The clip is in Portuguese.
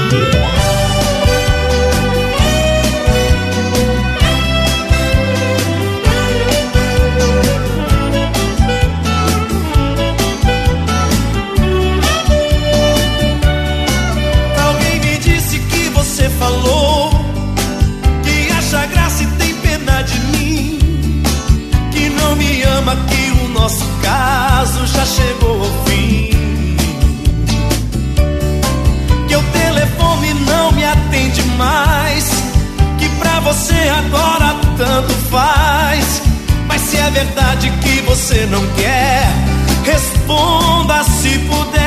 Alguém me disse que você falou que acha graça e tem pena de mim, que não me ama, que o nosso caso já chegou ao fim, que o telefone não me atende mais, que pra você agora tanto faz. Mas se é verdade que você não quer, responda se puder.